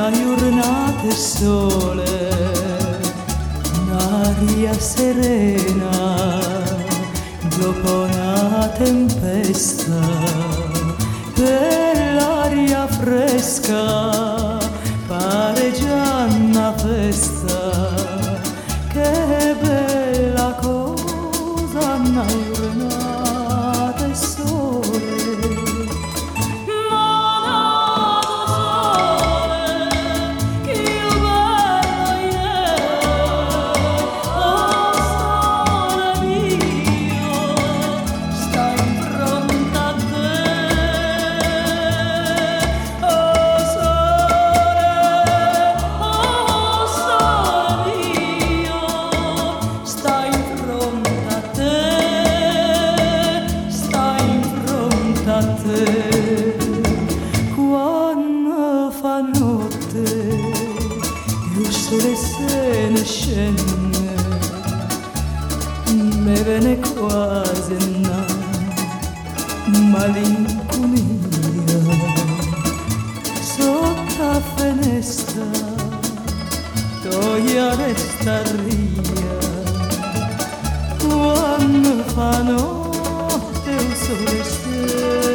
una giornata e sole, un'aria serena, dopo una tempesta, per l'aria fresca, pare già una festa, che bella cosa una giornata e sole. Quando fa notte e il sole se ne scende, me viene quasi una malinconia sotto la finestra, toglia resta ria. Quando fa notte e il sole se